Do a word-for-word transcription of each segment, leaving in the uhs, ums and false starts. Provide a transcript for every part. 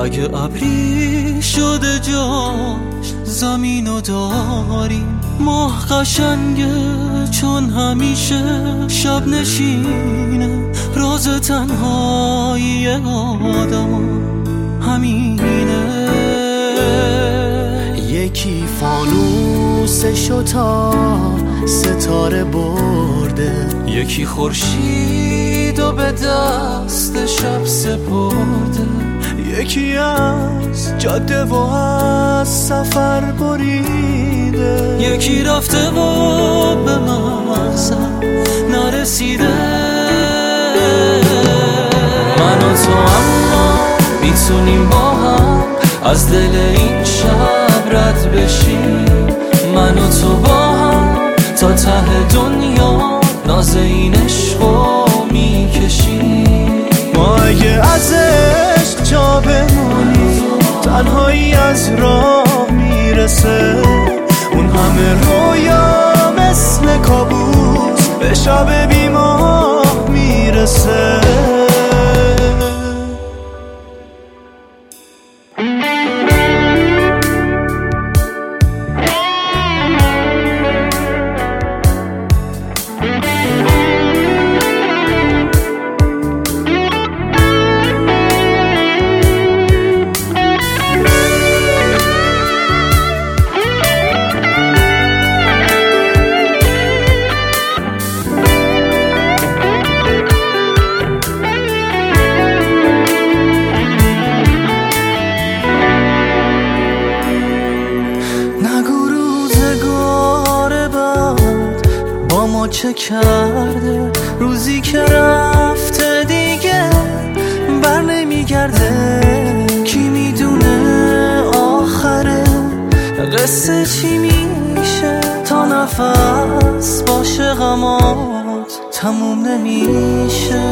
اگه ابری شده جاش زمینو داریم، ماه قشنگه چون همیشه شب نشینه، راز تنهایی آدم همینه. یکی فانوسشو تا ستاره برده، یکی خورشید و به دست شب سپرده، یکی از جاده و از سفر بریده، یکی رفته و به مقصد نرسیده. من و تو اما میتونیم با هم از دل این شب رد بشیم، من و تو با هم تا ته دنیا ناز این عشقو میکشیم. ما اگه از عشق جا بمونیم تنهایی از راه میرسه، اون همه رویا مثل کابوس به شب بی ماه میرسه. ما چه کرده روزی که رفته دیگه بر نمیگرده، کی میدونه آخره قصه چی میشه، تا نفس باشه غمات تموم نمیشه.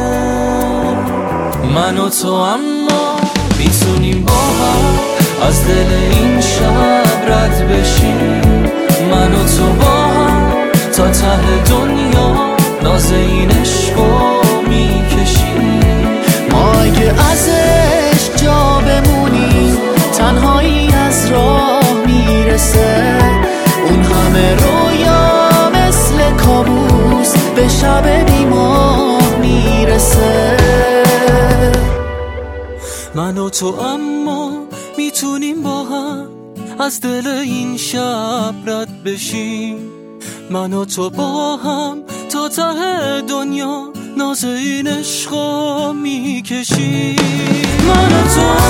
من و تو اما میتونیم با هم از دل این شب رد بشیم، من و تو با هم تا ته دنیا ناز این عشقو میکشیم. ما اگه از عشق جا بمونیم تنهایی از راه میرسه، اون همه رویا مثل کابوس به شب بی ماه میرسه. من و تو اما میتونیم با هم از دل این شب رد بشیم، من و تو با هم تا ته دنیا ناز این عشقو میکشیم. من و تو